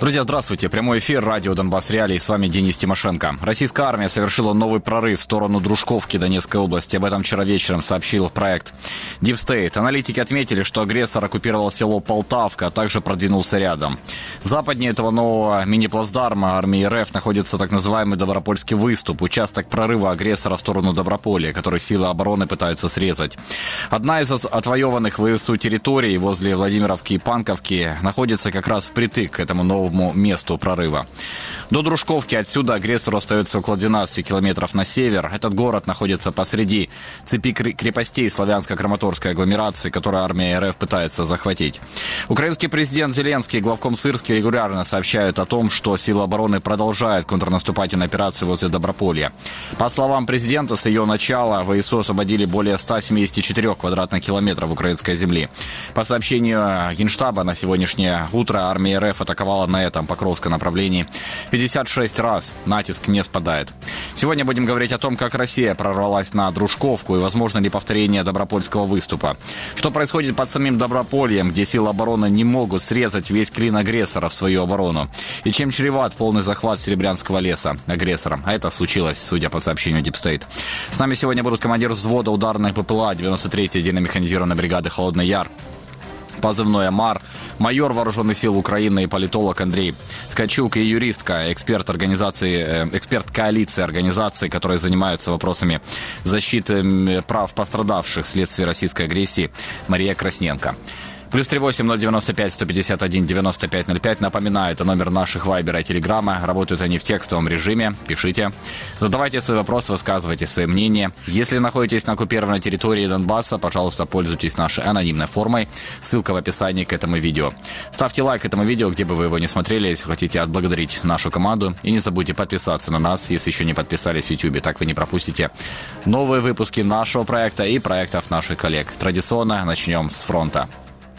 Друзья, здравствуйте. Прямой эфир радио «Донбасс Реалии». С вами Денис Тимошенко. Российская армия совершила новый прорыв в сторону Дружковки Донецкой области. Об этом вчера вечером сообщил проект Deep State. Аналитики отметили, что агрессор оккупировал село Полтавка, а также продвинулся рядом. Западнее этого нового мини-плацдарма армии РФ находится так называемый Добропольский выступ, участок прорыва агрессора в сторону Доброполья, который силы обороны пытаются срезать. Одна из отвоеванных ВСУ территорий возле Владимировки и Панковки находится как раз впритык к этому новому месту прорыва. До Дружковки отсюда агрессору остается около 12 километров на север. Этот город находится посреди цепи крепостей славянско-краматорской агломерации, которую армия РФ пытается захватить. Украинский президент Зеленский и главком Сырский регулярно сообщают о том, что силы обороны продолжают контрнаступательную операцию возле Доброполья. По словам президента, с ее начала ВСУ освободили более 174 квадратных километров украинской земли. По сообщению Генштаба, на сегодняшнее утро армия РФ атаковала на этом Покровском направлении 56 раз. Натиск не спадает. Сегодня будем говорить о том, как Россия прорвалась на Дружковку и возможно ли повторение Добропольского выступа. Что происходит под самим Добропольем, где силы обороны не могут срезать весь клин агрессора в свою оборону. И чем чреват полный захват Серебрянского леса агрессором. А это случилось, судя по сообщению Deep State. С нами сегодня будут командир взвода ударных БПЛА 93-й отдельной механизированной бригады «Холодный Яр», позывной «Амар», майор Вооруженных сил Украины и политолог Андрей Ткачук и юристка, эксперт коалиции организаций, которые занимаются вопросами защиты прав пострадавших вследствие российской агрессии, Мария Красненко. +38 095 151 95 05. Напоминаю, это номер наших вайбера и телеграмма. Работают они в текстовом режиме. Пишите. Задавайте свои вопросы, высказывайте свои мнения. Если находитесь на оккупированной территории Донбасса, пожалуйста, пользуйтесь нашей анонимной формой. Ссылка в описании к этому видео. Ставьте лайк этому видео, где бы вы его не смотрели, если хотите отблагодарить нашу команду. И не забудьте подписаться на нас, если еще не подписались в YouTube. Так вы не пропустите новые выпуски нашего проекта и проектов наших коллег. Традиционно начнем с фронта.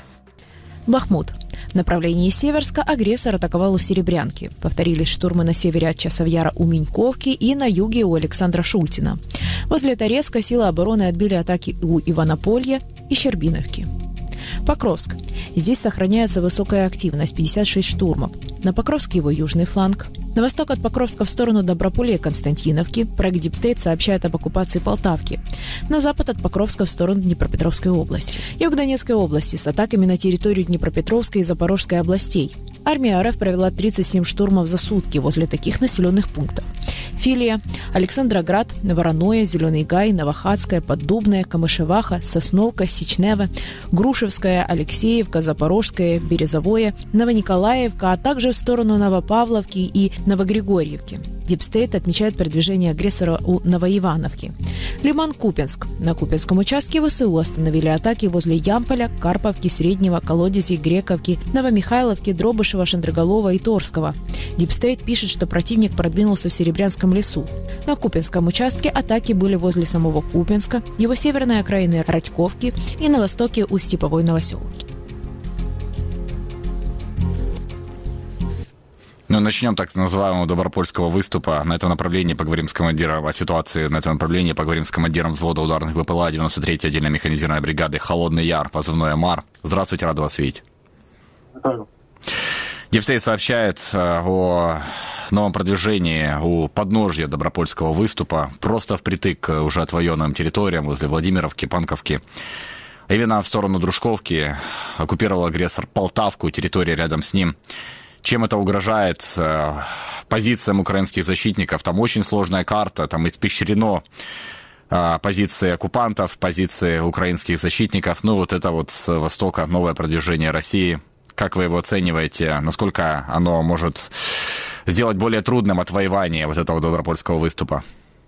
Бахмут. В направлении Северска агрессор атаковал у Серебрянки. Повторились штурмы на севере от Часов Яра у Миньковки и на юге у Александра Шультина. Возле Торецка силы обороны отбили атаки у Иванополья и Щербиновки. Покровск. Здесь сохраняется высокая активность, 56 штурмов. На Покровске его южный фланг. На восток от Покровска в сторону Доброполья и Константиновки проект Deep State сообщает об оккупации Полтавки. На запад от Покровска в сторону Днепропетровской области. Юг Донецкой области с атаками на территорию Днепропетровской и Запорожской областей. Армия РФ провела 37 штурмов за сутки возле таких населенных пунктов: Филия, Александроград, Вороное, Зеленый Гай, Новохадская, Поддубная, Камышеваха, Сосновка, Сичнево, Грушевская, Алексеевка, Запорожская, Березовое, Новониколаевка, а также в сторону Новопавловки и Новогригорьевки. Deep State отмечает продвижение агрессора у Новоивановки. Лиман-Купенск. На Купенском участке ВСУ остановили атаки возле Ямполя, Карповки, Среднего, Колодези, Грековки, Новомихайловки, Дробышева, Шандроголова и Торского. Deep State пишет, что противник продвинулся в Серебрянском лесу. На Купенском участке атаки были возле самого Купенска, его северной окраины Радьковки и на востоке у Степовой Новоселовки. Начнем так с называемого Добропольского выступа. На этом направлении поговорим с командиром о ситуации. На этом направлении поговорим с командиром взвода ударных БПЛА 93-й отдельной механизированной бригады «Холодный Яр», позывной «Амар». Здравствуйте, рад вас видеть. Витаю. Deep State сообщает о новом продвижении у подножья Добропольского выступа, просто впритык к уже отвоенным территориям возле Владимировки, Панковки. Именно в сторону Дружковки оккупировал агрессор Полтавку, территория рядом с ним. Чем это угрожает позициям украинских защитников? Там очень сложная карта, там испещрено позиции оккупантов, позиции украинских защитников. Это вот с востока новое продвижение России. Как вы его оцениваете? Насколько оно может сделать более трудным отвоевание вот этого Добропольского виступа?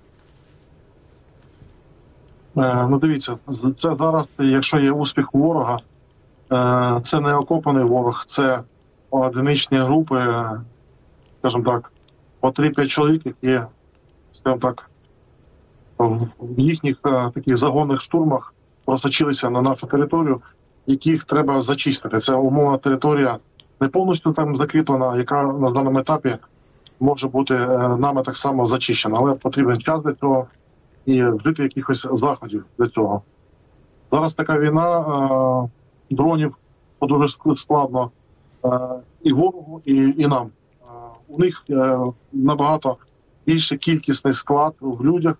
Дивіться, це зараз, якщо є успіх у ворога, це не окопаний ворог, це одиничні групи, скажімо так, по 3-5 чоловік, які, скажімо так, в їхніх таких загонних штурмах просочилися на нашу територію, яких треба зачистити. Це умовна територія не повністю там закріплена, яка на даному етапі може бути нами так само зачищена, але потрібен час для цього і вжити якихось заходів для цього. Зараз така війна, дронів дуже складно і ворогу, і нам. У них набагато більший кількісний склад в людях,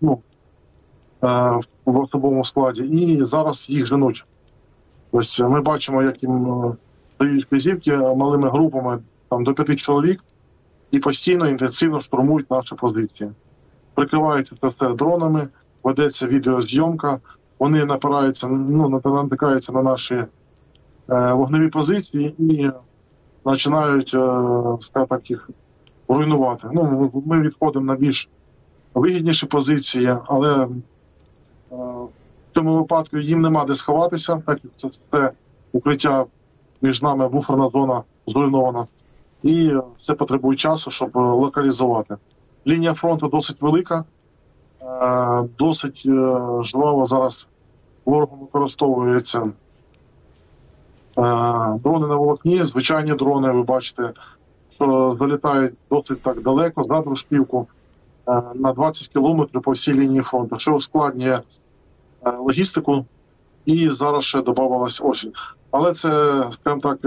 в особовому складі, і зараз їх женуть. Ось ми бачимо, як їм дають вказівки малими групами там, до 5 чоловік і постійно інтенсивно штурмують наші позиції. Прикриваються це все дронами, ведеться відеозйомка, вони натикаються на наші вогневі позиції і починають, скажімо так, їх руйнувати. Ми відходимо на більш вигідніші позиції, але в цьому випадку їм нема де сховатися, так як це укриття між нами, буферна зона зруйнована. І це потребує часу, щоб локалізувати. Лінія фронту досить велика, досить жваво зараз ворогом використовується дрони на волокні, звичайні дрони, ви бачите, що залітають досить так далеко, за Дружківку, на 20 кілометрів по всій лінії фронту, що ускладнює логістику, і зараз ще додавалась осінь. Але це, скажімо так,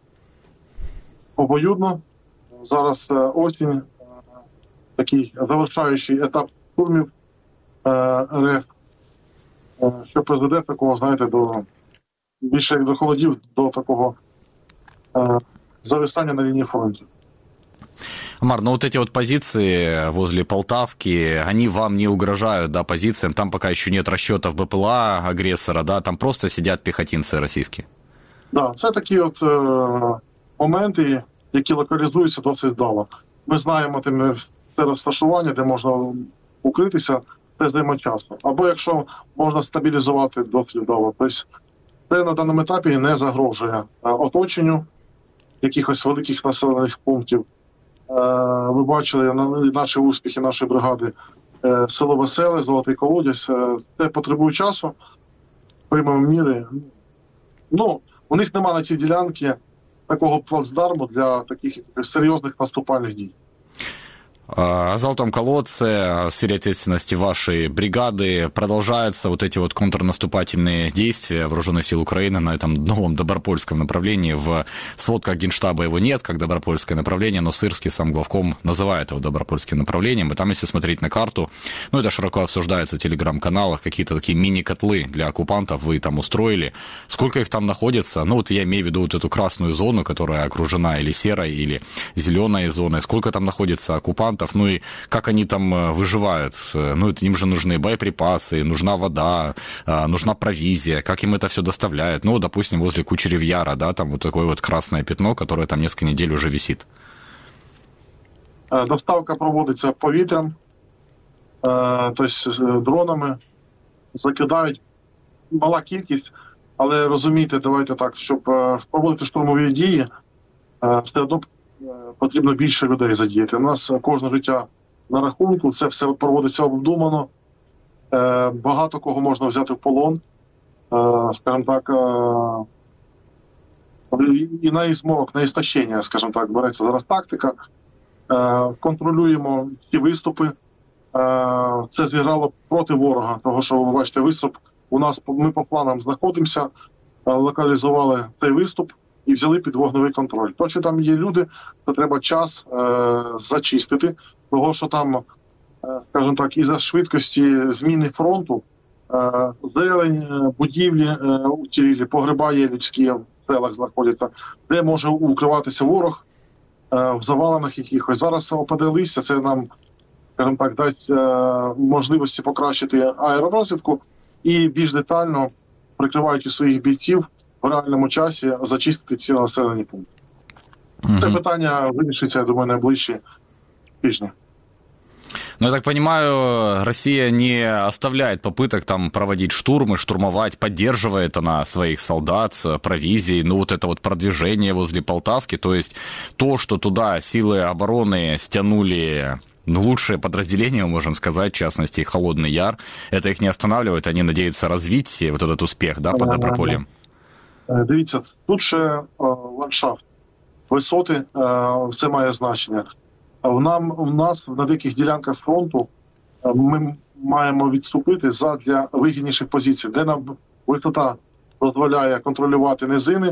обоюдно. Зараз осінь, такий завершаючий етап штурмів РФ, що призведе такого, знаєте, більше як до холодів, до такого зависания на линии фронта. Амар, вот эти вот позиции возле Полтавки, они вам не угрожают, да, позициям? Там пока еще нет расчетов БПЛА агрессора, да, там просто сидят пехотинцы російські. Да, це такі от моменти, які локалізуються досить вдало. Ми знаємо те розташування, де можна укритися, це займе часу. Або якщо можна стабілізувати досить вдало. Тобто це на даному етапі не загрожує оточенню якихось великих населених пунктів. Ви бачили наші успіхи, нашої бригади, село Веселе, Золотий Колодязь. Це потребує часу, приймемо міри. У них немає на цій ділянці такого плацдарму для таких серйозних наступальних дій. О Золотом колодце, в сфере ответственности вашей бригады продолжаются вот эти вот контрнаступательные действия вооруженных сил Украины на этом новом Добропольском направлении. В сводках Генштаба его нет, как Добропольское направление, но Сырский сам главком называет его Добропольским направлением. И там, если смотреть на карту, это широко обсуждается в телеграм-каналах, какие-то такие мини-котлы для оккупантов вы там устроили. Сколько их там находится? Я имею в виду вот эту красную зону, которая окружена или серой, или зеленой зоной. Сколько там находится оккупантов? И как они там выживают. Им же нужны боеприпасы, нужна вода, нужна провизия, как им это все доставляют. Допустим, возле Кучерев Яра, да, там вот такое вот красное пятно, которое там несколько недель уже висит. Доставка проводиться повітрям, тобто дронами, закидають мала кількість, але розумійте, давайте так, щоб проводити штурмові дії, все одно потрібно більше людей задіяти. У нас кожне життя на рахунку, це все проводиться обдумано. Багато кого можна взяти в полон. Скажімо так, і на ізморок, на істощення, скажімо так, береться зараз тактика. Контролюємо всі виступи. Це зіграло проти ворога, того, що ви бачите виступ. Ми по планам знаходимося, локалізували цей виступ і взяли під вогневий контроль. То, що там є люди, то треба час зачистити, того, що там, скажімо так, із-за швидкості зміни фронту, зелень, будівлі уцілілі, погреба є людські в селах знаходяться, де може укриватися ворог в завалах якихось. Зараз опаде листя, це нам, скажімо так, дасть можливості покращити аеророзвідку і більш детально, прикриваючи своїх бійців, в реальному часі зачистити ці населені пункти. Це питання вирішиться, я думаю, найближчі тижні. Я так понимаю, Россия не оставляет попыток там проводить штурмы, штурмовать, поддерживает она своих солдат, провизией, вот это вот продвижение возле Полтавки, то есть то, что туда силы обороны стянули лучшие подразделения, мы можем сказать, в частности, Холодный Яр, это их не останавливает, они надеются развить вот этот успех, да, под Добропольем? Дивіться, тут ще ландшафт, висоти, це має значення. У нас на деяких ділянках фронту ми маємо відступити задля вигідніших позицій, де нам висота дозволяє контролювати низини,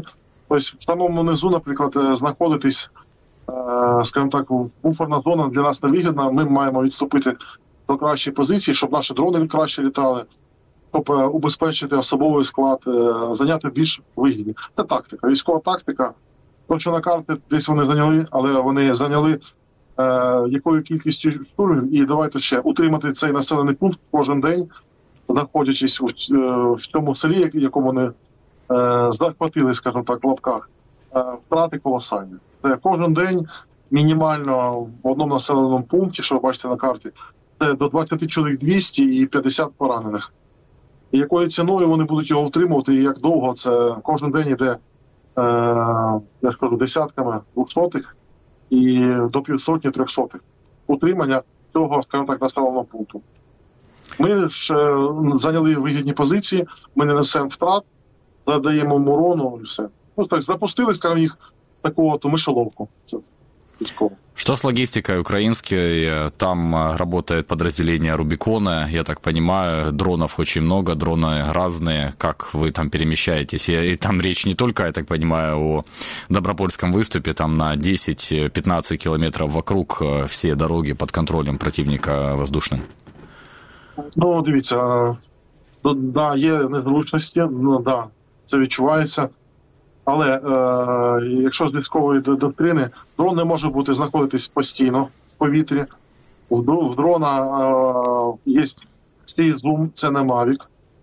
Тобто в самому низу, наприклад, знаходитись, скажімо так, буферна зона для нас невигідна. Ми маємо відступити до кращої позиції, щоб наші дрони краще літали, щоб убезпечити особовий склад, зайняти більш вигідні. Це тактика, військова тактика. Точно на карти десь вони зайняли, але вони зайняли якою кількістю штурмів. І давайте ще утримати цей населений пункт кожен день, знаходячись в цьому селі, якому вони захватили, скажімо так, в лапках, втрати колосальні. Це кожен день мінімально в одному населеному пункті, що ви бачите на карті, це до 20 чоловік 200 і 50 поранених. І якою ціною вони будуть його втримувати, і як довго, це кожен день йде, я ж кажу, десятками 200-х і до 500-300-х утримання цього, скажімо так, населеного пункту. Ми ж зайняли вигідні позиції, ми не несемо втрат, задаємо урону і все. Ну так, запустили, скажімо, їх такого-то мишоловку. Что с логистикой украинской? Там работает подразделение Рубикона, я так понимаю, дронов очень много, дроны разные. Как вы там перемещаетесь? И там речь не только, я так понимаю, о Добропольском выступе, там на 10-15 километров вокруг все дороги под контролем противника воздушным. Ну, дивіться, да, є незручності, ну, да, це відчувається. Але якщо з військової доктрини, дрон не може бути знаходитись постійно в повітрі. В дрона є свій зум, це не Mavic.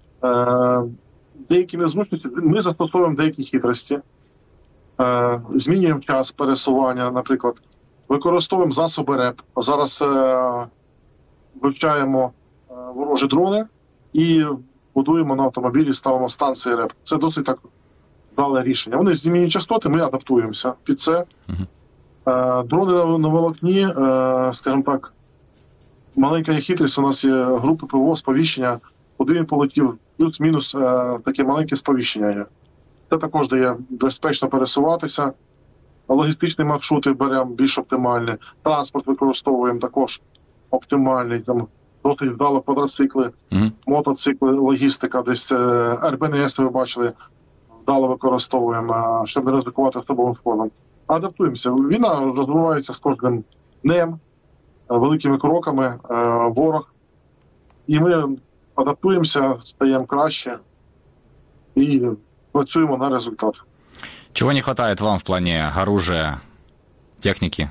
Деякі незручності, ми застосовуємо деякі хитрості. Змінюємо час пересування, наприклад. Використовуємо засоби РЕП. Зараз вивчаємо ворожі дрони і будуємо на автомобілі, ставимо станції РЕП. Це досить так дали рішення. Вони змінюють частоти, ми адаптуємося під це. Дрони на волокні, скажімо так, маленька хитрість, у нас є групи ПВО, сповіщення, куди він полетів, плюс-мінус таке маленьке сповіщення є. Це також дає безпечно пересуватися. Логістичні маршрути беремо більш оптимальні, транспорт використовуємо також оптимальний, там досить вдало квадроцикли, мотоцикли, логістика, десь РБНС ви бачили, вдало використовуємо, щоб не ризикувати особовим складом. Адаптуємося. Війна розвивається з кожним днем, великими кроками, ворог. І ми адаптуємося, стаємо краще і працюємо на результат. Чего не хватает вам в плане оружия, техники?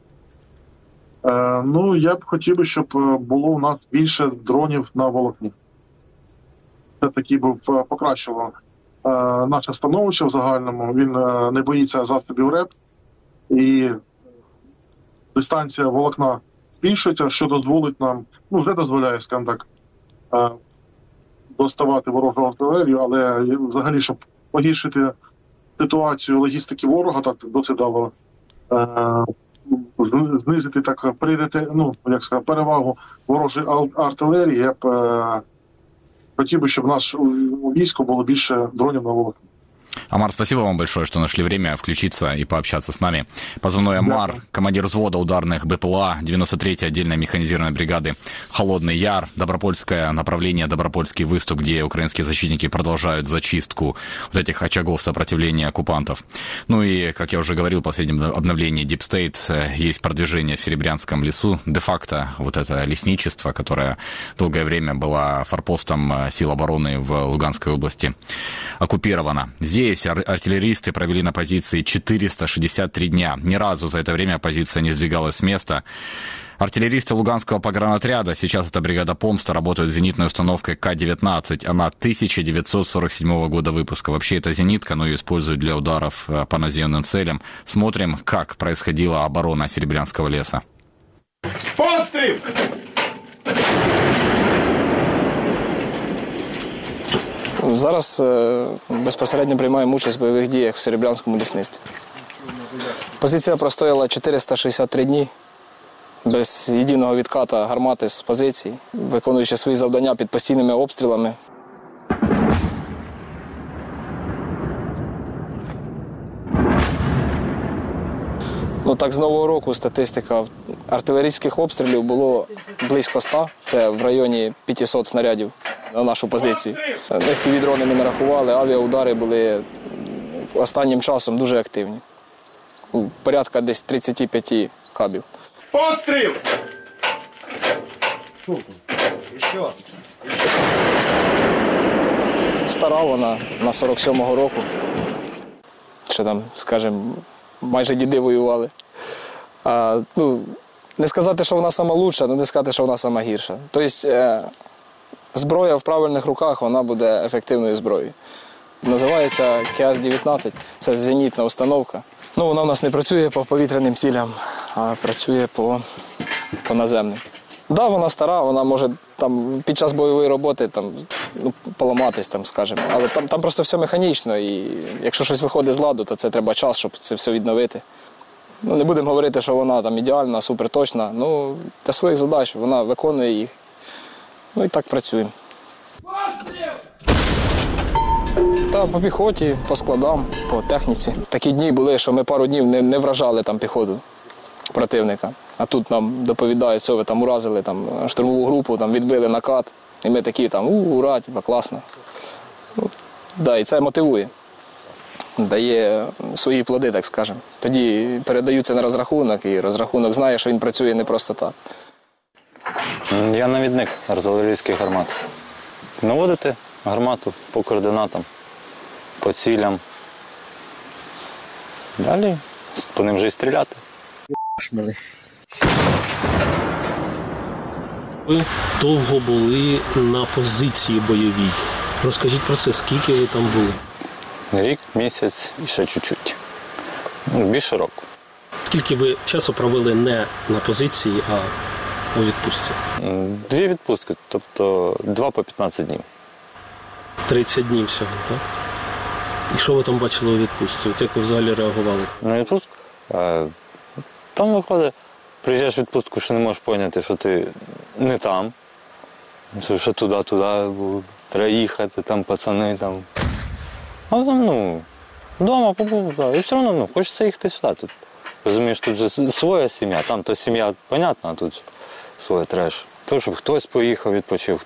Ну, я б хотів, щоб було у нас більше дронів на волокні. Це таки б покращило наше становище в загальному. Він не боїться засобів РЕП, і дистанція волокна збільшується, що дозволить нам, ну вже дозволяє, скажімо так, доставати ворожу артилерію, але взагалі, щоб погіршити ситуацію логістики ворога, так досить дало знизити так перевагу ворожої артилерії, я б хотів би, щоб наш військо було більше дронів на волокні. Амар, спасибо вам большое, что нашли время включиться и пообщаться с нами. Позывной Амар, командир взвода ударных БПЛА 93-й отдельной механизированной бригады «Холодный Яр», Добропольское направление, Добропольский выступ, где украинские защитники продолжают зачистку вот этих очагов сопротивления оккупантов. Ну и, как я уже говорил, в последнем обновлении Deep State есть продвижение в Серебрянском лесу. Де-факто вот это лесничество, которое долгое время было форпостом сил обороны в Луганской области, оккупировано. Здесь артиллеристы провели на позиции 463 дня. Ни разу за это время позиция не сдвигалась с места. Артиллеристы Луганского погранотряда, сейчас это бригада «Помста», работают с зенитной установкой К-19. Она 1947 года выпуска. Вообще это зенитка, но ее используют для ударов по наземным целям. Смотрим, как происходила оборона Серебрянского леса. Пострел! Зараз безпосередньо приймаємо участь в бойових діях в Серебрянському лісництві. Позиція простояла 463 дні, без єдиного відката гармати з позицій, виконуючи свої завдання під постійними обстрілами. Ну, так, з Нового року статистика артилерійських обстрілів було близько 100, це в районі 500 снарядів на нашу позицію. FPV-дрони ми не рахували, авіаудари були останнім часом дуже активні. Порядка десь 35 кабів. Постріл! Стара вона на 47-го року. Ще там, скажімо, майже діди воювали. Не сказати, що вона сама лучша, але не сказати, що вона сама гірша. Тобто зброя в правильних руках, вона буде ефективною зброєю. Називається КАЗ-19, це зенітна установка. Вона у нас не працює по повітряним цілям, а працює по наземним. Так, вона стара, вона може там, під час бойової роботи поламатись, скажімо. Але там просто все механічно, і якщо щось виходить з ладу, то це треба час, щоб це все відновити. Не будемо говорити, що вона там ідеальна, суперточна. Для своїх задач вона виконує їх. І так працюємо. Та по піхоті, по складам, по техніці. Такі дні були, що ми пару днів не вражали там піхоту противника. А тут нам доповідають, що ви там уразили штурмову групу, відбили накат. І ми такі ура, класно. І це мотивує. Дає свої плоди, так скажемо. Тоді передаються на розрахунок, і розрахунок знає, що він працює не просто так. Я навідник артилерійських гармат. Наводити гармату по координатам, по цілям. Далі по ним вже й стріляти. Ви довго були на позиції бойовій. Розкажіть про це, скільки ви там були? Рік, місяць і ще чуть-чуть. Більше року. Скільки ви часу провели не на позиції, а у відпустці? 2 відпустки, тобто 2 по 15 днів. 30 днів всього, так? І що ви там бачили у відпустці? Як ви взагалі реагували? На відпустку? Там виходить, приїжджаєш в відпустку, що не можеш зрозуміти, що ти не там. Що ще туди, треба їхати, там пацани, там. А там, вдома побув, і все одно, хочеться їхати сюди. Тут, розумієш, тут же своя сім'я, там то сім'я, понятно, а тут своє треш. То, щоб хтось поїхав, відпочив,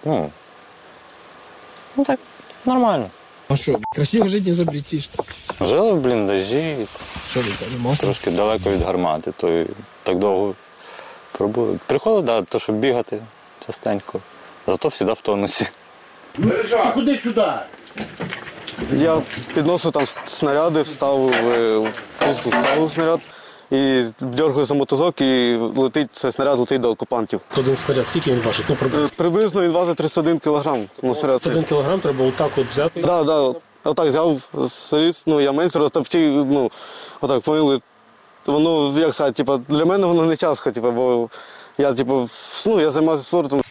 так, нормально. А що, красиво жити не запретиш? Жили в бліндажі, трошки далеко від гармати, то і так довго пробули. Приходив, то, щоб бігати частенько, зато завжди в тонусі. А куди сюди? Я підносив там снаряди, вставив снаряд і дергаю за мотузок, і цей снаряд летить до окупантів. Один снаряд, скільки він важить? Приблизно він важить 31 кілограм. 31 кілограм треба отак взяти? Так, отак взяв, заліз, я менше розтопчив, отак помили. Воно, як сказати, для мене воно не тяжко, бо я, я займаюся спортом.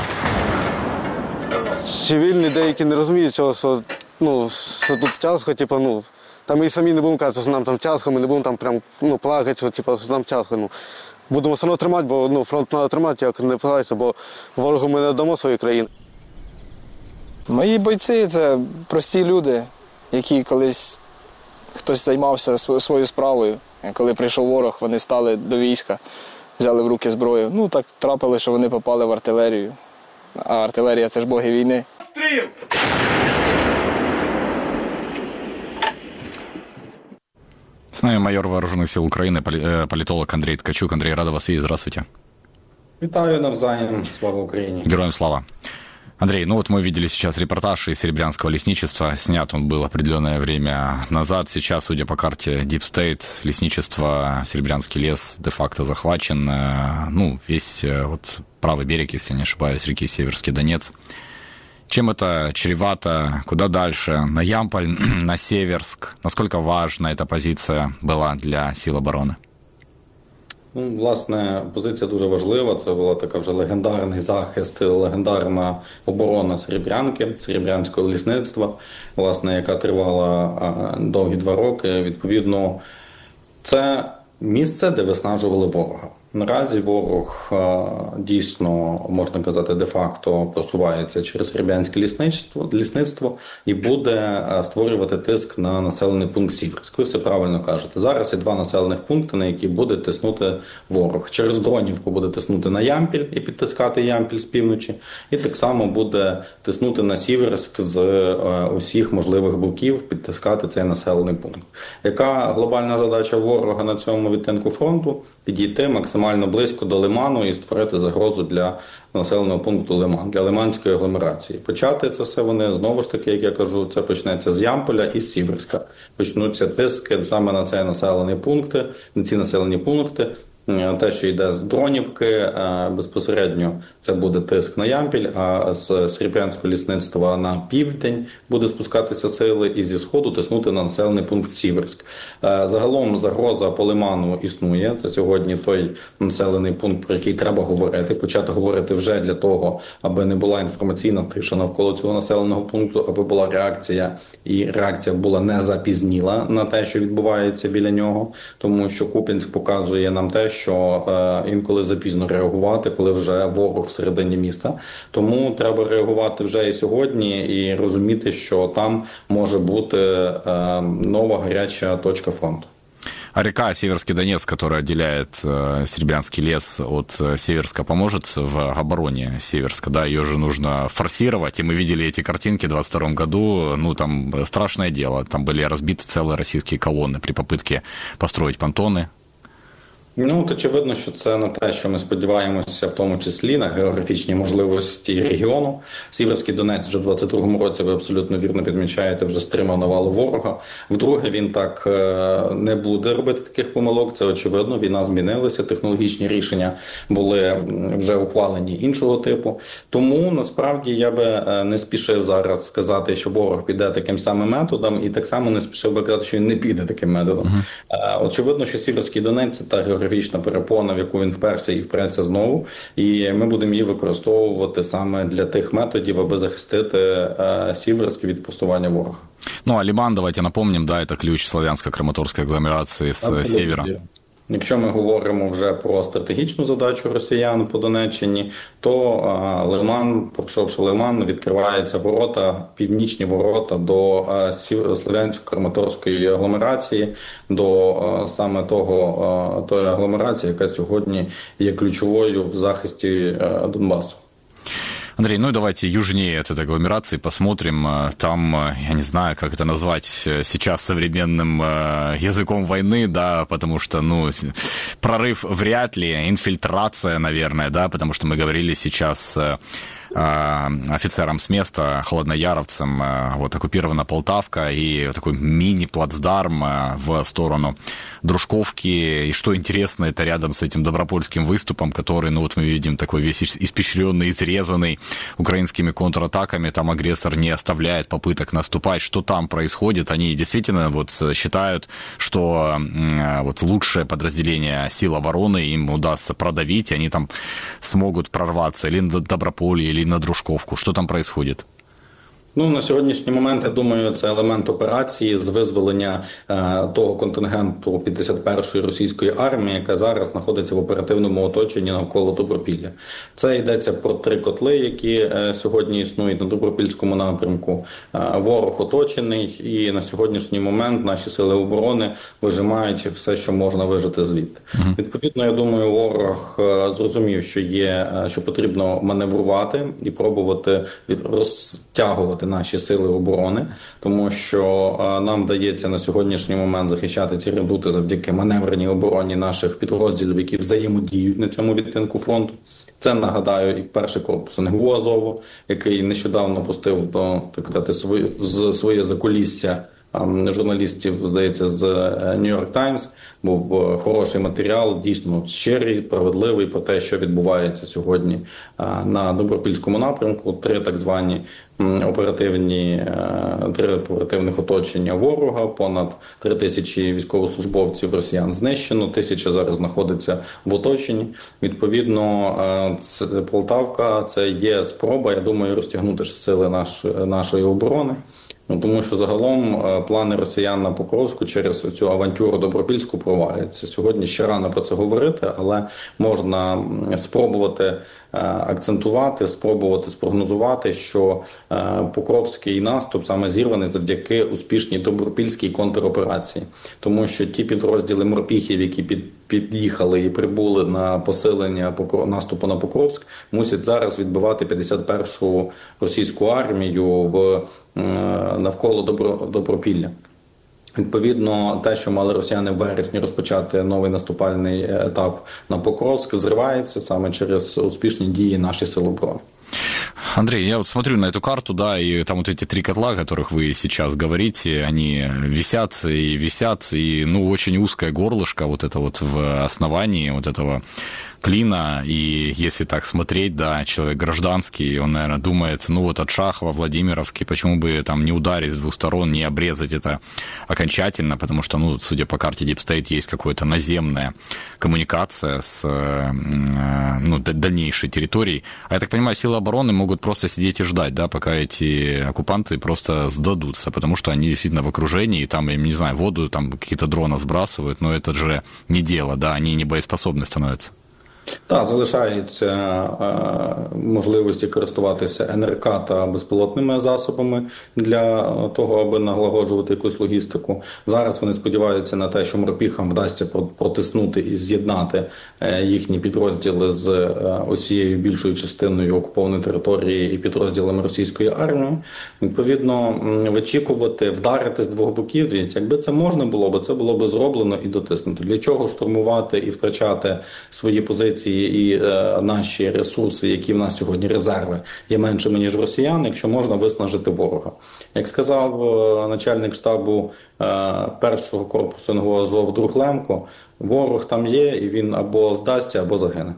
Цивільні деякі не розуміють, що тут тяжко, ми і самі не будемо казати, що нам там тяжко, ми не будемо там прям плакати, що нам тяжко. Будемо все одно тримати, бо фронт треба тримати, як не погайся, бо ворогу ми не дамо своєї країни. Мої бойці – це прості люди, які колись хтось займався своєю справою. Коли прийшов ворог, вони стали до війська, взяли в руки зброю. Так трапило, що вони попали в артилерію. А артилерія – це ж боги війни. Стріл! С нами майор Вооруженных сил Украины, политолог Андрей Ткачук. Андрей, рада вас видеть. Здравствуйте. Витаю навзаєм. Слава Украине. Героям слава. Андрей, мы видели сейчас репортаж из Серебрянского лесничества. Снят он был определенное время назад. Сейчас, судя по карте Deep State, лесничество, Серебрянский лес де-факто захвачен. Весь правый берег, если не ошибаюсь, реки Северский Донец. Чем это чревато? Куда дальше? На Ямполь, на Северск? Насколько важна эта позиция была для сил оборони? Власне, позиція дуже важлива. Це була така вже легендарний захист, легендарна оборона Серебрянки, Серебрянського лісництва, власне, яка тривала довгі 2 роки. Відповідно, це місце, де виснажували ворога. Наразі ворог дійсно, можна казати, де-факто просувається через Серебрянське лісництво і буде створювати тиск на населений пункт Сіверськ. Ви все правильно кажете. Зараз є 2 населених пункти, на які буде тиснути ворог. Через Дронівку буде тиснути на Ямпіль і підтискати Ямпіль з півночі. І так само буде тиснути на Сіверськ з усіх можливих боків, підтискати цей населений пункт. Яка глобальна задача ворога на цьому відтинку фронту? Підійти максимально близько до Лиману і створити загрозу для населеного пункту Лиман, для Лиманської агломерації. Почати це все вони, знову ж таки, як я кажу, це почнеться з Ямполя і з Сіверська. Почнуться тиски саме на цей населений пункт, на ці населені пункти. Те, що йде з Дронівки, безпосередньо це буде тиск на Ямпіль, а з Серебрянського лісництва на південь буде спускатися сили і зі сходу тиснути на населений пункт Сіверськ. Загалом загроза по Лиману існує. Це сьогодні той населений пункт, про який треба говорити. Почати говорити вже для того, аби не була інформаційна тиша навколо цього населеного пункту, аби була реакція, і реакція була не запізніла на те, що відбувається біля нього. Тому що Куп'янськ показує нам те, що інколи запізно реагувати, коли вже ворог всередині міста. Тому треба реагувати вже і сьогодні і розуміти, що там може бути нова гаряча точка фронту. А река Северский Донец, которая отделяет Серебрянский лес от Северска, поможет в обороне Северска? Да, ее же нужно форсировать, и мы видели эти картинки в 2022 году, ну, там страшное дело, там были разбиты целые российские колонны при попытке построить понтоны. Ну, очевидно, що це на те, що ми сподіваємося, в тому числі на географічні можливості регіону. Сіверський Донець вже в 22-му році, ви абсолютно вірно підмічаєте, вже стримав навалу ворога. Вдруге, він так не буде робити таких помилок, це очевидно, війна змінилася, технологічні рішення були вже ухвалені іншого типу. Тому, насправді, я би не спішив зараз сказати, що ворог піде таким самим методом, і так само не спішив би казати, що він не піде таким методом. Очевидно, що Сіверський Донець – це та географічна перепона, в яку він вперся і впреться знову, і ми будемо її використовувати саме для тих методів, аби захистити Сіверськ від просування ворога. Ну, а Лиман, давайте напомним, да, это ключ славянско-краматорской агломерации с севера. Якщо ми говоримо вже про стратегічну задачу росіян по Донеччині, то Лиман, пройшовши Лиман, відкриваються ворота, північні ворота до Слов'янсько-Краматорської агломерації, до саме тої агломерації, яка сьогодні є ключовою в захисті Донбасу. Андрей, ну и давайте южнее от этой агломерации посмотрим. Там, я не знаю, как это назвать сейчас современным языком войны, да, потому что, ну, прорыв вряд ли, инфильтрация, наверное, да, потому что мы говорили сейчас офицерам с места, холоднояровцам, вот оккупирована Полтавка и такой мини-плацдарм в сторону Дружковки. И что интересно, это рядом с этим Добропольским выступом, который, ну вот мы видим, такой весь испещренный, изрезанный украинскими контратаками. Там агрессор не оставляет попыток наступать. Что там происходит? Они действительно вот считают, что вот лучшее подразделение сил обороны им удастся продавить, и они там смогут прорваться или на Доброполье, или на Дружковку. Что там происходит? Ну, на сьогоднішній момент, я думаю, це елемент операції з визволення того контингенту 51-ї російської армії, яка зараз знаходиться в оперативному оточенні навколо Добропілля. Це йдеться про 3 котли, які сьогодні існують на Добропільському напрямку. Ворог оточений, і на сьогоднішній момент наші сили оборони вижимають все, що можна вижити звідти. Відповідно, я думаю, ворог зрозумів, що потрібно маневрувати і пробувати розтягувати наші сили оборони, тому що нам вдається на сьогоднішній момент захищати ці редути завдяки маневреній обороні наших підрозділів, які взаємодіють на цьому відтинку фронту. Це, нагадаю, і перший корпус НГУ Азову, який нещодавно пустив до, так сказати, своє закулісся журналістів, здається, з New York Times. Був хороший матеріал, дійсно щирий, справедливий про те, що відбувається сьогодні на Добропільському напрямку. 3 так звані три оперативних оточення ворога, понад 3000 військовослужбовців росіян знищено, 1000 зараз знаходиться в оточенні. Відповідно, Полтавка – це є спроба, я думаю, розтягнути сили нашої оборони. Тому що загалом плани росіян на Покровську через цю авантюру Добропільську проваляться. Сьогодні ще рано про це говорити, але можна спробувати акцентувати, спробувати спрогнозувати, що Покровський наступ саме зірваний завдяки успішній Добропільській контроперації. Тому що ті підрозділи морпіхів, які під'їхали і прибули на посилення наступу на Покровськ, мусять зараз відбивати 51-шу російську армію навколо Добропілля. Відповідно, те, що мали росіяни в вересні розпочати новий наступальний етап на Покровськ, зривається саме через успішні дії наших сил оборони. Андрей, я вот смотрю на эту карту, да, и там вот эти 3 котла, о которых вы сейчас говорите, они висят, и, ну, очень узкое горлышко вот это вот в основании вот этого клина, и если так смотреть, да, человек гражданский, он, наверное, думает, ну, вот от Шахова, Владимировки, почему бы там не ударить с 2 сторон, не обрезать это окончательно, потому что, ну, судя по карте Deep State, есть какая-то наземная коммуникация с, ну, дальнейшей территорией. А я так понимаю, силы обороны могут просто сидеть и ждать, да, пока эти оккупанты просто сдадутся, потому что они действительно в окружении, и там, я не знаю, воду, там какие-то дроны сбрасывают, но это же не дело, да, они не боеспособны становятся. Так, залишаються можливості користуватися НРК та безпілотними засобами для того, аби налагоджувати якусь логістику. Зараз вони сподіваються на те, що морпіхам вдасться протиснути і з'єднати їхні підрозділи з усією більшою частиною окупованої території і підрозділами російської армії. Відповідно, вичікувати, вдарити з 2 боків, дивіться, якби це можна було б, це було б зроблено і дотиснуто. Для чого штурмувати і втрачати свої позиції і наші ресурси, які в нас сьогодні резерви, є меншими, ніж росіян, якщо можна виснажити ворога. Як сказав начальник штабу 1-го корпусу НГУ Азов друг Лемко, ворог там є, і він або здасться, або загине.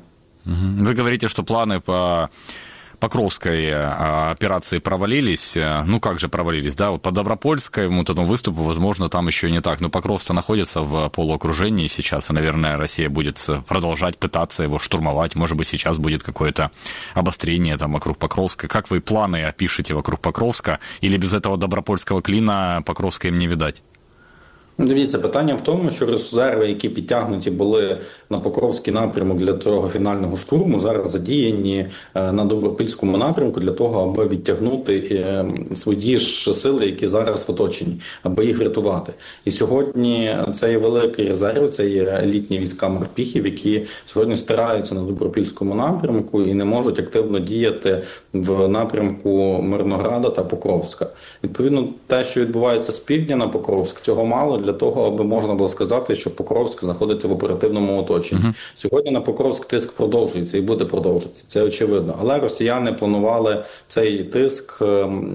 Вы говорите, что планы по Покровской операции провалились. Ну, как же провалились, да? Вот по Добропольской, вот этому выступу, возможно, там еще не так. Но Покровск находится в полуокружении сейчас, и, наверное, Россия будет продолжать пытаться его штурмовать. Может быть, сейчас будет какое-то обострение там вокруг Покровска. Как вы планы опишете вокруг Покровска? Или без этого Добропольского клина Покровска им не видать? Дивіться, питання в тому, що резерви, які підтягнуті були на Покровський напрямок для того фінального штурму, зараз задіяні на Добропільському напрямку для того, аби відтягнути свої ж сили, які зараз в оточенні, аби їх врятувати. І сьогодні це є великий резерв, це є елітні війська морпіхів, які сьогодні стираються на Добропільському напрямку і не можуть активно діяти в напрямку Мирнограда та Покровська. Відповідно, те, що відбувається з півдня на Покровськ, цього мало для того, аби можна було сказати, що Покровськ знаходиться в оперативному оточенні. Сьогодні на Покровськ тиск продовжується і буде продовжуватися, це очевидно. Але росіяни планували цей тиск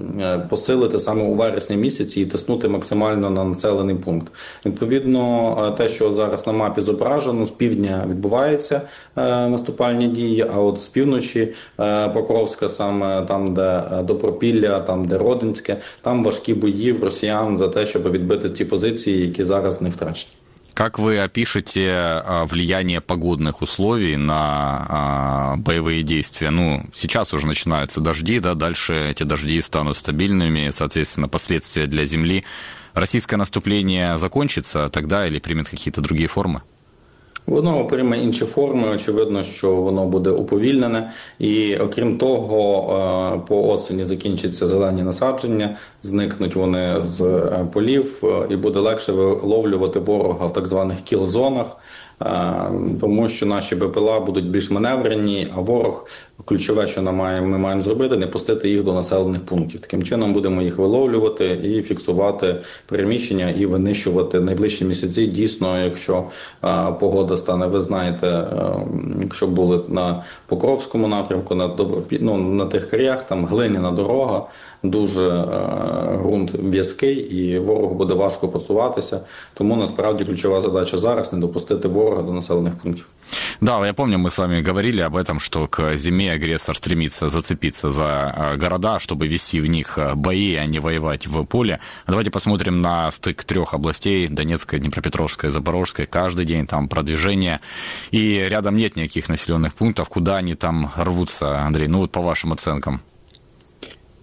посилити саме у вересні місяці і тиснути максимально на населений пункт. Відповідно, те, що зараз на мапі зображено, з півдня відбуваються наступальні дії, а от з півночі Покровська, саме там, де Добропілля, там, де Родинське, там важкі бої в росіян за те, щоб відбити ті позиції, які зараз не втрачені. Как вы опишете влияние погодных условий на боевые действия? Ну, сейчас уже начинаются дожди, да, дальше эти дожди станут стабильными, соответственно, последствия для земли. Российское наступление закончится тогда или примет какие-то другие формы? Воно прийме інші форми, очевидно, що воно буде уповільнене. І окрім того, по осені закінчаться зелені насадження, зникнуть вони з полів і буде легше виловлювати ворога в так званих кіл-зонах, тому що наші БПЛА будуть більш маневрені, а ворог, ключове, що ми маємо зробити, не пустити їх до населених пунктів. Таким чином будемо їх виловлювати і фіксувати переміщення і винищувати найближчі місяці. Дійсно, якщо погода стане, ви знаєте, якщо були на Покровському напрямку, на тих краях, там глиняна дорога, дуже ґрунт в'язкий і ворогу буде важко просуватися. Тому насправді ключова задача зараз – не допустити ворога до населених пунктів. Да, я помню, мы с вами говорили об этом, что к зиме агрессор стремится зацепиться за города, чтобы вести в них бои, а не воевать в поле. Давайте посмотрим на стык 3 областей: Донецкой, Днепропетровской, Запорожской. Каждый день там продвижение, и рядом нет никаких населенных пунктов. Куда они там рвутся, Андрей? Ну вот по вашим оценкам.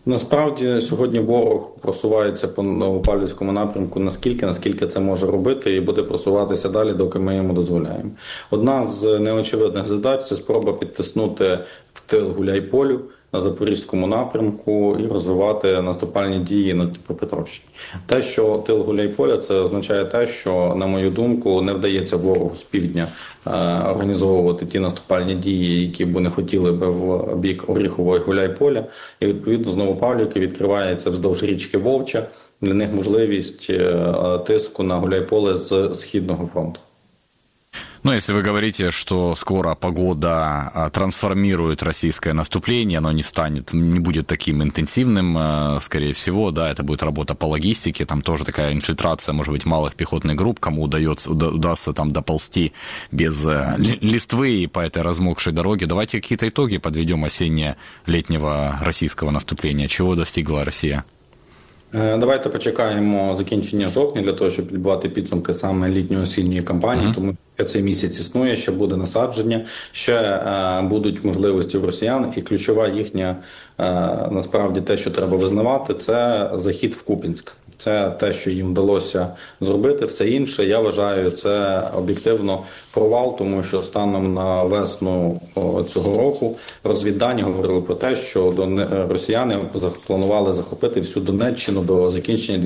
Насправді, сьогодні ворог просувається по Новопавлівському напрямку наскільки це може робити, і буде просуватися далі, доки ми йому дозволяємо. Одна з неочевидних задач – це спроба підтиснути в тил Гуляйполю на Запорізькому напрямку і розвивати наступальні дії на Дніпропетровщині. Те, що тил Гуляйполя, це означає те, що, на мою думку, не вдається ворогу з півдня організовувати ті наступальні дії, які б вони хотіли би в бік Оріхового і Гуляйполя. І, відповідно, з Новопавлівки відкривається вздовж річки Вовча для них можливість тиску на Гуляйполе з Східного фронту. Ну, если вы говорите, что скоро погода трансформирует российское наступление, оно не будет таким интенсивным, скорее всего, да, это будет работа по логистике, там тоже такая инфильтрация, может быть, малых пехотных групп, кому удастся там доползти без листвы и по этой размокшей дороге. Давайте какие-то итоги подведем осенне-летнего российского наступления. Чего достигла Россия? Давайте почекаємо закінчення жовтня для того, щоб підбивати підсумки саме літньо-осінньої кампанії, тому що цей місяць існує, ще буде насадження, ще будуть можливості в росіян, і ключова їхня, насправді, те, що треба визнавати, це захід в Куп'янськ. Це те, що їм вдалося зробити. Все інше, я вважаю, це об'єктивно провал, тому що станом на весну цього року розвіддані говорили про те, що росіяни планували захопити всю Донеччину до закінчення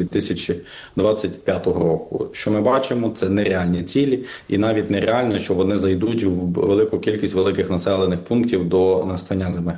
2025 року. Що ми бачимо, це нереальні цілі, і навіть нереально, що вони зайдуть в велику кількість великих населених пунктів до настання зими.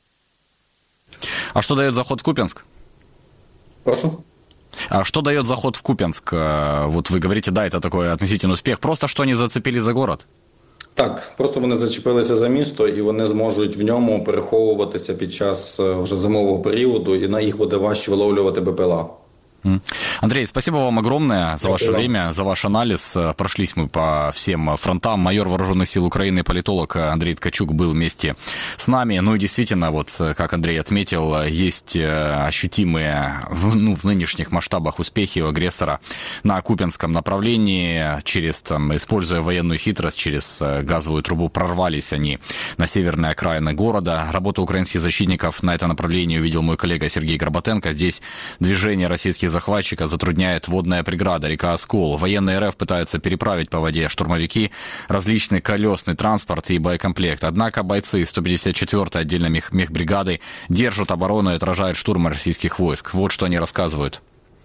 А що дає заход в Куп'янськ? Прошу? А что дает заход в Куп'янск? Вот вы говорите, да, это такой относительный успех. Просто что они зацепили за город? Так, просто вони зачепилися за місто, і вони зможуть в ньому переховуватися під час вже зимового періоду, і на їх буде важче виловлювати БПЛА. Андрей, спасибо вам огромное за ваше время, за ваш анализ. Прошлись мы по всем фронтам. Майор Вооруженных сил Украины, политолог Андрей Ткачук был вместе с нами. Ну и действительно, вот как Андрей отметил, есть ощутимые в нынешних масштабах успехи у агрессора на Куп'янском направлении. Используя военную хитрость, через газовую трубу прорвались они на северные окраины города. Работу украинских защитников на это направление увидел мой коллега Сергей Горбатенко. Здесь движение российских захватчика затрудняет водная преграда, река Оскол. Военные РФ пытаются переправить по воде штурмовики, различный колесный транспорт и боекомплект. Однако бойцы 154-й отдельной мехбригады держат оборону и отражают штурмы российских войск. Вот что они рассказывают.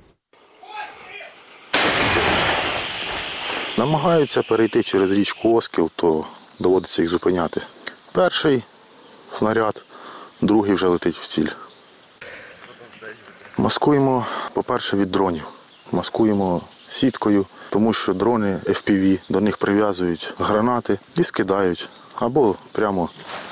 Намагаються перейти через річку Оскіл, то доводиться їх зупиняти. Перший снаряд, другий вже летить в ціль. Маскуємо, по-перше, від дронів. Маскуємо сіткою, тому що дрони FPV, до них прив'язують гранати і скидають. Або прямо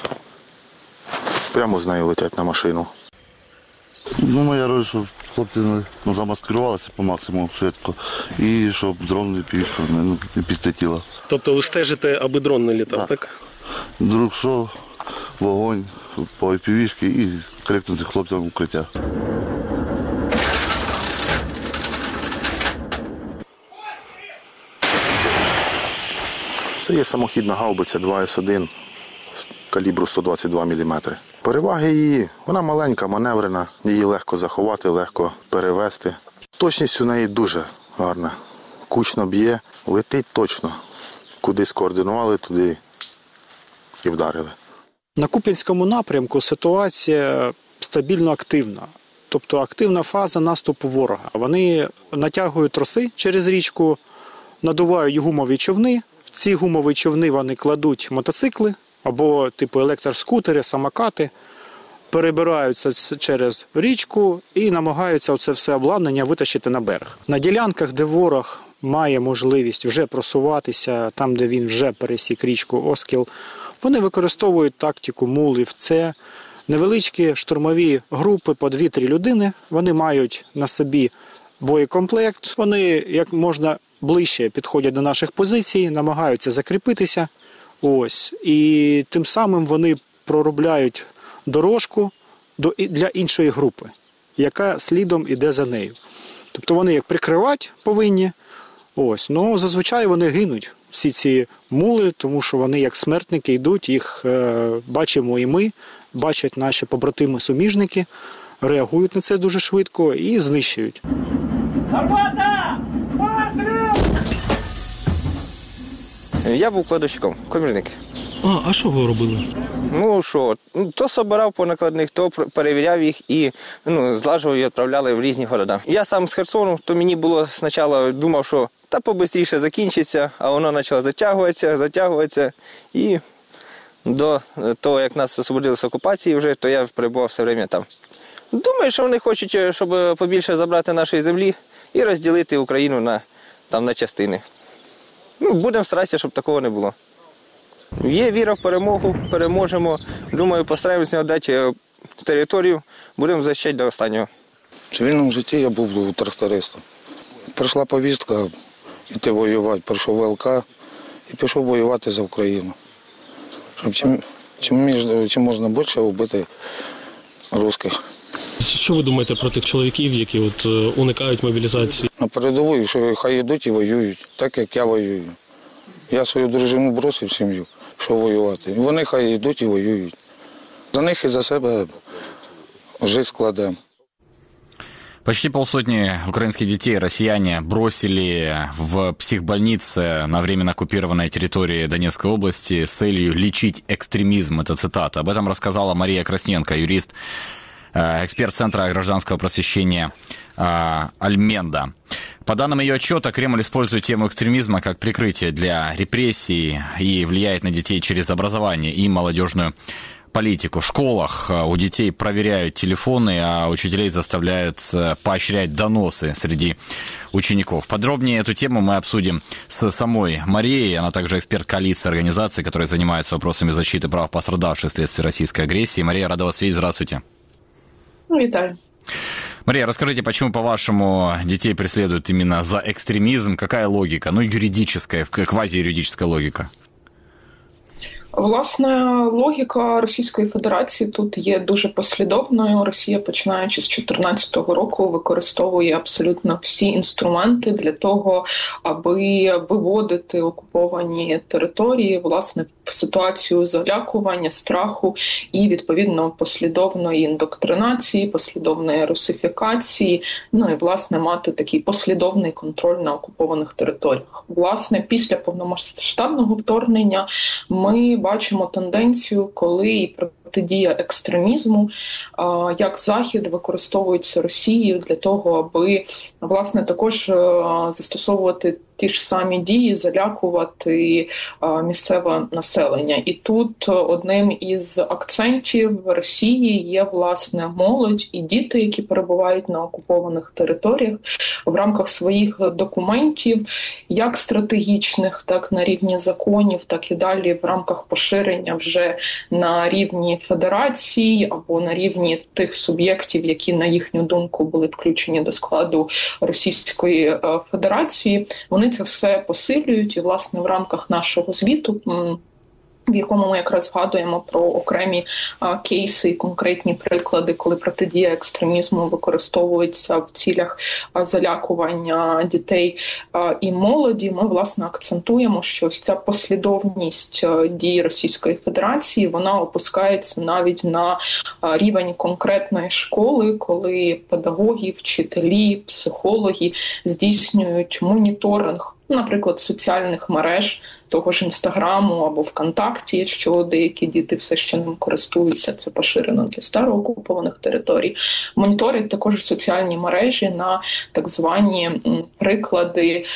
з нею летять на машину. Ну, я роблю, щоб хлопці замаскувалися по максимуму швидко. І щоб дрон не підлетіло. Тобто ви стежите, аби дрон не літав, так? Вдруг що, вогонь по FPV-шки і крикнути хлопцям в укриття. Це є самохідна гаубиця 2С1 калібру 122 мм. Переваги її, вона маленька, маневрена, її легко заховати, легко перевести. Точність у неї дуже гарна. Кучно б'є, летить точно. Куди скоординували, туди і вдарили. На Куп'янському напрямку ситуація стабільно активна. Тобто активна фаза наступу ворога. Вони натягують троси через річку, надувають гумові човни. В ці гумові човни вони кладуть мотоцикли або типу електроскутери, самокати, перебираються через річку і намагаються оце все обладнання витащити на берег. На ділянках, де ворог має можливість вже просуватися, там, де він вже пересік річку Оскіл, вони використовують тактику мулів. Це невеличкі штурмові групи по 2-3 людини. Вони мають на собі боєкомплект. Вони як можна ближче підходять до наших позицій, намагаються закріпитися. І тим самим вони проробляють дорожку для іншої групи, яка слідом іде за нею. Тобто вони як прикривати повинні, ну зазвичай вони гинуть, всі ці мули, тому що вони як смертники йдуть, їх бачимо і ми, бачать наші побратими-суміжники, реагують на це дуже швидко і знищують. Гармата! Я був кладовщиком, комірник. А що ви робили? Ну що, то собирав по накладних, то перевіряв їх і злажував і відправляли в різні города. Я сам з Херсону, то мені було спочатку, думав, що та побистріше закінчиться, а воно почало затягуватися. І до того, як нас освободили з окупації вже, то я перебував все время там. Думаю, що вони хочуть, щоб побільше забрати нашої землі і розділити Україну на частини. Будемо старатися, щоб такого не було. Є віра в перемогу, переможемо. Думаю, постараємося віддати територію, будемо захищати до останнього. В цивільному житті я був трактористом. Прийшла повістка йти воювати, прийшов ВЛК і пішов воювати за Україну. Щоб чим можна більше вбити русських. Що ви думаєте про тих чоловіків, які уникають мобілізації? На передову, що хай йдуть і воюють, так як я воюю. Я свою дружину бросив сім'ю, пішов воювати. Вони хай йдуть і воюють. За них і за себе життя складемо. Почти полсотни украинских детей россияне бросили в психбольнице на временно оккупированной территории Донецкой области с целью лечить экстремизм. Это цитата. Об этом рассказала Мария Красненко, юрист, эксперт Центра гражданского просвещения Альменда. По данным ее отчета, Кремль использует тему экстремизма как прикрытие для репрессий и влияет на детей через образование и молодежную политику. В школах у детей проверяют телефоны, а учителей заставляют поощрять доносы среди учеников. Подробнее эту тему мы обсудим с самой Марией. Она также эксперт коалиции организаций, которые занимаются вопросами защиты прав пострадавших вследствие российской агрессии. Мария, рада вас видеть. Здравствуйте. Витаю. Мария, расскажите, почему, по-вашему, детей преследуют именно за экстремизм? Какая логика? Юридическая, квазиюридическая логика. Власне, логіка Російської Федерації тут є дуже послідовною. Росія, починаючи з 2014 року, використовує абсолютно всі інструменти для того, аби виводити окуповані території, власне, в ситуацію залякування, страху і, відповідно, послідовної індоктринації, послідовної русифікації, і, власне, мати такий послідовний контроль на окупованих територіях. Власне, після повномасштабного вторгнення ми бачимо тенденцію, коли і протидія екстремізму, як Захід використовується Росією для того, аби, власне, також застосовувати ті ж самі дії, залякувати місцеве населення. І тут одним із акцентів Росії є, власне, молодь і діти, які перебувають на окупованих територіях в рамках своїх документів, як стратегічних, так на рівні законів, так і далі в рамках поширення вже на рівні федерацій або на рівні тих суб'єктів, які, на їхню думку, були включені до складу Російської Федерації. Вони це все посилюють, і, власне, в рамках нашого звіту, в якому ми якраз згадуємо про окремі кейси і конкретні приклади, коли протидія екстремізму використовується в цілях залякування дітей і молоді, ми, власне, акцентуємо, що ось ця послідовність дій Російської Федерації, вона опускається навіть на рівень конкретної школи, коли педагоги, вчителі, психологи здійснюють моніторинг, наприклад, соціальних мереж, того ж Інстаграму або ВКонтакті, що деякі діти все ще ним користуються, це поширено для староокупованих територій. Моніторять також соціальні мережі на так звані приклади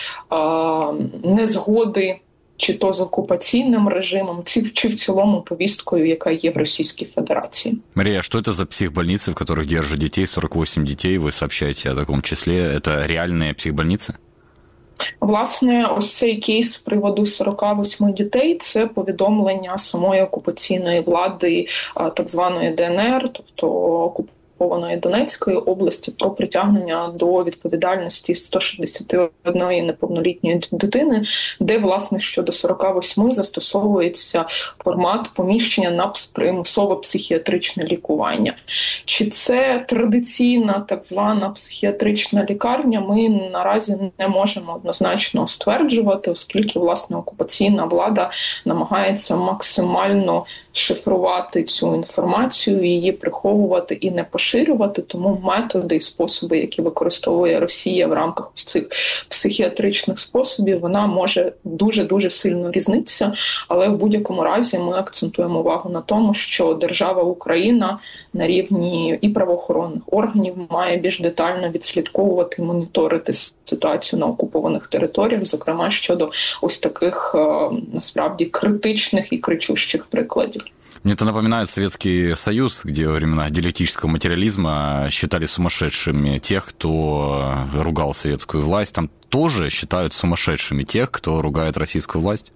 незгоди чи то з окупаційним режимом, чи в цілому повісткою, яка є в Російській Федерації. Мария, что это за психбольницы, в которых держат детей, 48 детей, вы сообщаете о таком числе? Это реальные психбольницы? Власне, ось цей кейс з приводу 48 дітей – це повідомлення самої окупаційної влади так званої ДНР, тобто окупованої Донецької області, про притягнення до відповідальності 161 неповнолітньої дитини, де, власне, щодо 48 застосовується формат поміщення на примусове психіатричне лікування. Чи це традиційна так звана психіатрична лікарня, ми наразі не можемо однозначно стверджувати, оскільки, власне, окупаційна влада намагається максимально шифрувати цю інформацію, її приховувати і не поширювати поширювати, тому методи і способи, які використовує Росія в рамках цих психіатричних способів, вона може дуже-дуже сильно різнитися, але в будь-якому разі ми акцентуємо увагу на тому, що держава Україна на рівні і правоохоронних органів має більш детально відслідковувати і моніторити ситуацію на окупованих територіях, зокрема щодо ось таких насправді критичних і кричущих прикладів. Мне это напоминает Советский Союз, где во времена диалектического материализма считали сумасшедшими тех, кто ругал советскую власть. Там тоже считают сумасшедшими тех, кто ругает российскую власть?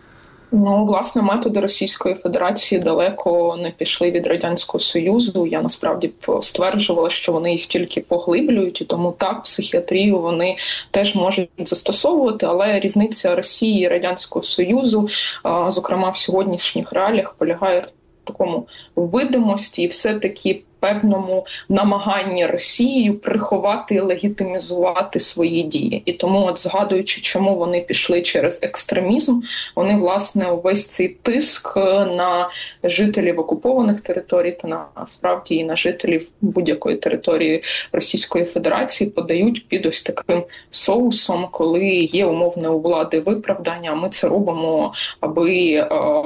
Ну, власне, методи Російської Федерації далеко не пішли від Радянського Союзу. Я насправді стверджувала, що вони їх тільки поглиблюють, і тому так, психіатрію вони теж можуть застосовувати, але різниця Росії і Радянського Союзу, зокрема в сьогоднішніх реаліях, полягає в такому видимості і все-таки певному намаганні Росією приховати і легітимізувати свої дії. І тому, от згадуючи, чому вони пішли через екстремізм, вони, власне, увесь цей тиск на жителів окупованих територій та насправді і на жителів будь-якої території Російської Федерації подають під ось таким соусом, коли є умовне у влади виправдання, а ми це робимо, аби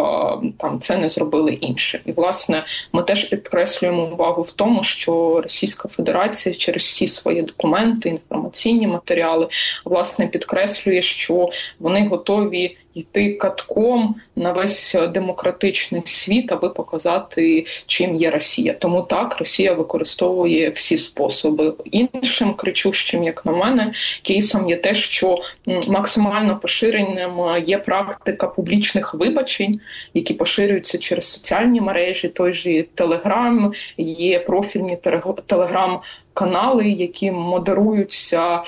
там це не зробили інші. І, власне, ми теж підкреслюємо увагу в тому, що Російська Федерація через всі свої документи, інформаційні матеріали, власне, підкреслює, що вони готові йти катком на весь демократичний світ, аби показати, чим є Росія. Тому так, Росія використовує всі способи. Іншим кричущим, як на мене, кейсом є те, що максимально поширенням є практика публічних вибачень, які поширюються через соціальні мережі, той же Телеграм, є профільні Телеграм-канали, які модеруються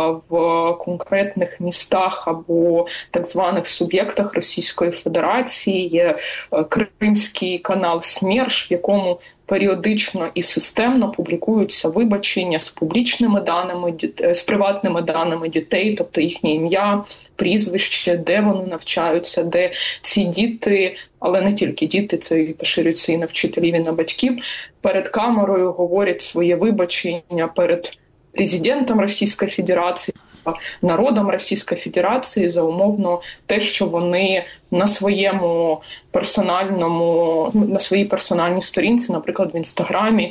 в конкретних містах або так званих суб'єктах Російської Федерації. Є кримський канал «СМЕРШ», в якому періодично і системно публікуються вибачення з публічними даними, з приватними даними дітей, тобто їхнє ім'я, прізвище, де вони навчаються, де ці діти, але не тільки діти, це і поширюється і на вчителів, і на батьків, перед камерою говорять своє вибачення перед президентом Російської Федерації, народом Російської Федерації за умовно те, що вони на своїй персональній сторінці, наприклад, в Інстаграмі,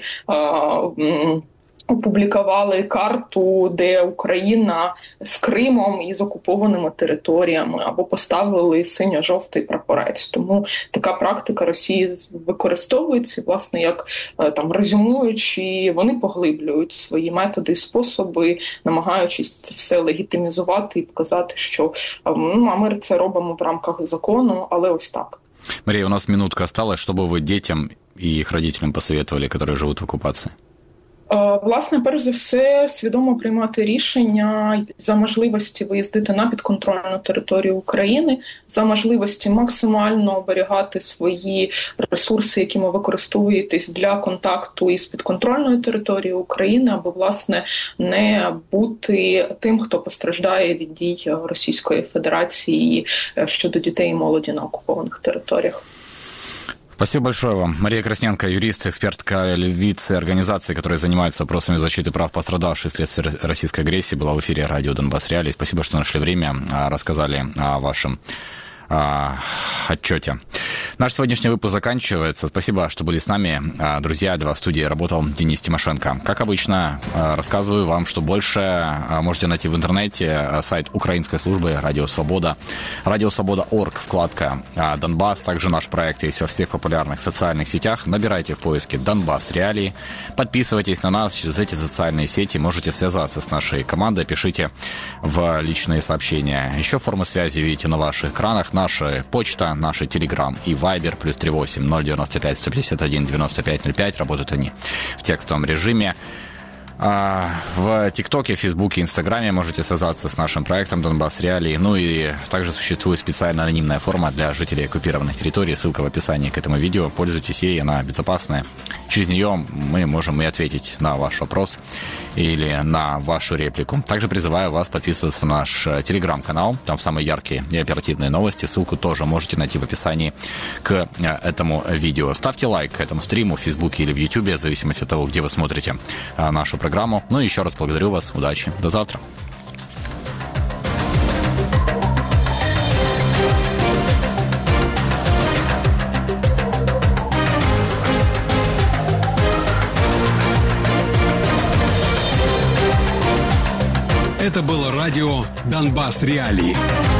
опублікували карту, де Україна з Кримом і з окупованими територіями, або поставили синьо-жовтий прапорець. Тому така практика Росії використовується, власне, як там резюмуючи, вони поглиблюють свої методи і способи, намагаючись це все легітимізувати і показати, що а ми це робимо в рамках закону, але ось так. Мария, у нас минутка осталась. Что бы вы детям и их родителям посоветовали, которые живут в оккупации? Власне, перш за все, свідомо приймати рішення за можливості виїздити на підконтрольну територію України, за можливості максимально оберігати свої ресурси, які ви використовуєтесь для контакту із підконтрольною територією України, аби, власне, не бути тим, хто постраждає від дій Російської Федерації щодо дітей і молоді на окупованих територіях. Спасибо большое вам. Мария Красненко, юрист, экспертка организации, которая занимается вопросами защиты прав пострадавших вследствие российской агрессии, была в эфире радио «Донбасс Реалии». Спасибо, что нашли время, рассказали о вашем отчете. Наш сегодняшний выпуск заканчивается. Спасибо, что были с нами. Друзья, для вас в студии работал Денис Тимошенко. Как обычно, рассказываю вам, что больше можете найти в интернете сайт украинской службы «Радио Свобода». «Радио Свобода.орг», вкладка «Донбасс». Также наш проект есть во всех популярных социальных сетях. Набирайте в поиске «Донбасс Реалии». Подписывайтесь на нас через эти социальные сети. Можете связаться с нашей командой. Пишите в личные сообщения. Еще формы связи видите на ваших экранах. Наша почта, наши Telegram и Viber, +38 095 151 95 05. Работают они в текстовом режиме. В ТикТоке, Фейсбуке, Инстаграме можете связаться с нашим проектом «Донбасс Реалии». Ну и также существует специальная анонимная форма для жителей оккупированных территорий. Ссылка в описании к этому видео. Пользуйтесь ей, она безопасная. Через нее мы можем и ответить на ваш вопрос или на вашу реплику. Также призываю вас подписываться на наш телеграм-канал. Там самые яркие и оперативные новости. Ссылку тоже можете найти в описании к этому видео. Ставьте лайк этому стриму в Фейсбуке или в Ютубе, в зависимости от того, где вы смотрите нашу программу. Ну и еще раз благодарю вас. Удачи. До завтра. Это было радио «Донбасс Реалии».